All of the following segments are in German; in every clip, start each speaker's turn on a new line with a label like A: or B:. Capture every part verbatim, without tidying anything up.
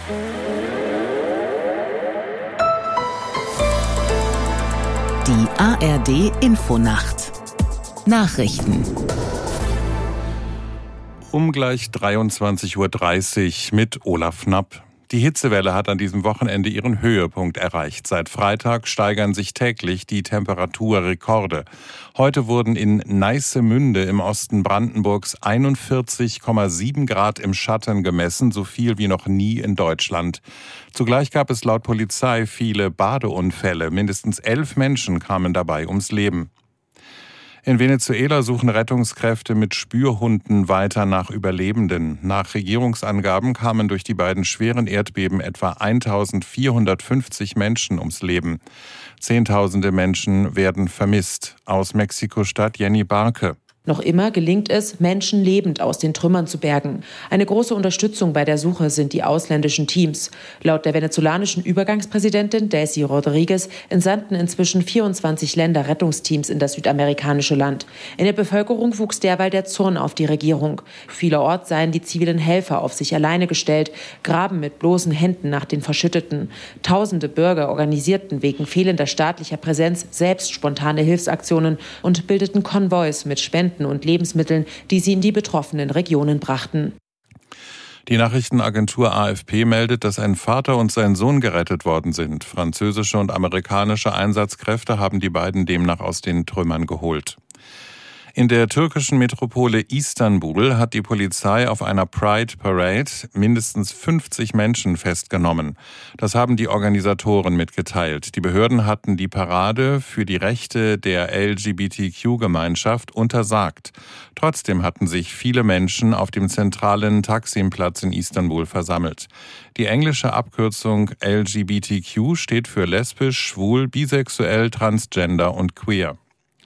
A: Die A R D-Infonacht. Nachrichten.
B: Um gleich dreiundzwanzig Uhr dreißig mit Olaf Knapp. Die Hitzewelle hat an diesem Wochenende ihren Höhepunkt erreicht. Seit Freitag steigern sich täglich die Temperaturrekorde. Heute wurden in Neissemünde im Osten Brandenburgs einundvierzig Komma sieben Grad im Schatten gemessen, so viel wie noch nie in Deutschland. Zugleich gab es laut Polizei viele Badeunfälle. Mindestens elf Menschen kamen dabei ums Leben. In Venezuela suchen Rettungskräfte mit Spürhunden weiter nach Überlebenden. Nach Regierungsangaben kamen durch die beiden schweren Erdbeben etwa eintausendvierhundertfünfzig Menschen ums Leben. Zehntausende Menschen werden vermisst. Aus Mexiko-Stadt Jenny Barke.
C: Noch immer gelingt es, Menschen lebend aus den Trümmern zu bergen. Eine große Unterstützung bei der Suche sind die ausländischen Teams. Laut der venezolanischen Übergangspräsidentin Delcy Rodriguez entsandten inzwischen vierundzwanzig Länder Rettungsteams in das südamerikanische Land. In der Bevölkerung wuchs derweil der Zorn auf die Regierung. Vielerorts seien die zivilen Helfer auf sich alleine gestellt, graben mit bloßen Händen nach den Verschütteten. Tausende Bürger organisierten wegen fehlender staatlicher Präsenz selbst spontane Hilfsaktionen und bildeten Konvois mit Spenden und Lebensmitteln, die sie in die betroffenen Regionen brachten.
B: Die Nachrichtenagentur A F P meldet, dass ein Vater und sein Sohn gerettet worden sind. Französische und amerikanische Einsatzkräfte haben die beiden demnach aus den Trümmern geholt. In der türkischen Metropole Istanbul hat die Polizei auf einer Pride Parade mindestens fünfzig Menschen festgenommen. Das haben die Organisatoren mitgeteilt. Die Behörden hatten die Parade für die Rechte der L G B T Q-Gemeinschaft untersagt. Trotzdem hatten sich viele Menschen auf dem zentralen Taksim-Platz in Istanbul versammelt. Die englische Abkürzung L G B T Q steht für lesbisch, schwul, bisexuell, transgender und queer.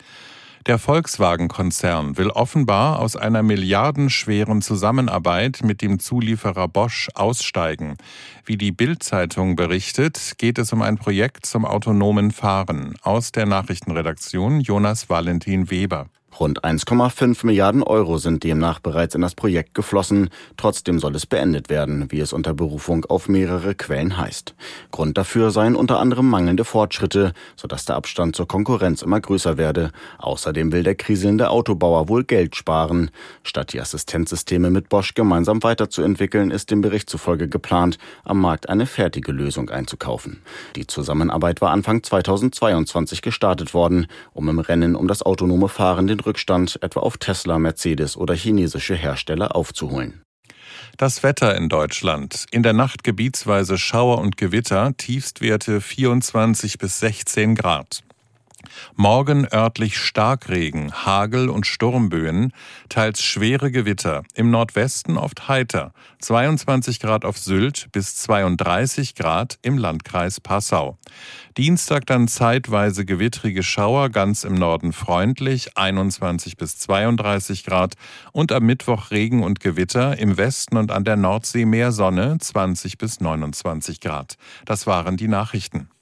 B: Der Volkswagen-Konzern will offenbar aus einer milliardenschweren Zusammenarbeit mit dem Zulieferer Bosch aussteigen. Wie die Bild-Zeitung berichtet, geht es um ein Projekt zum autonomen Fahren. Aus der Nachrichtenredaktion Jonas Valentin Weber.
D: Rund eins Komma fünf Milliarden Euro sind demnach bereits in das Projekt geflossen. Trotzdem soll es beendet werden, wie es unter Berufung auf mehrere Quellen heißt. Grund dafür seien unter anderem mangelnde Fortschritte, sodass der Abstand zur Konkurrenz immer größer werde. Außerdem will der kriselnde Autobauer wohl Geld sparen. Statt die Assistenzsysteme mit Bosch gemeinsam weiterzuentwickeln, ist dem Bericht zufolge geplant, am Markt eine fertige Lösung einzukaufen. Die Zusammenarbeit war Anfang zweitausendzweiundzwanzig gestartet worden, um im Rennen um das autonome Fahren den Rückstand etwa auf Tesla, Mercedes oder chinesische Hersteller aufzuholen.
B: Das Wetter in Deutschland. In der Nacht gebietsweise Schauer und Gewitter, Tiefstwerte vierundzwanzig bis sechzehn Grad. Morgen örtlich Starkregen, Hagel und Sturmböen, teils schwere Gewitter, im Nordwesten oft heiter, zweiundzwanzig Grad auf Sylt bis zweiunddreißig Grad im Landkreis Passau. Dienstag dann zeitweise gewittrige Schauer, ganz im Norden freundlich, einundzwanzig bis zweiunddreißig Grad und am Mittwoch Regen und Gewitter, im Westen und an der Nordsee mehr Sonne, zwanzig bis neunundzwanzig Grad. Das waren die Nachrichten.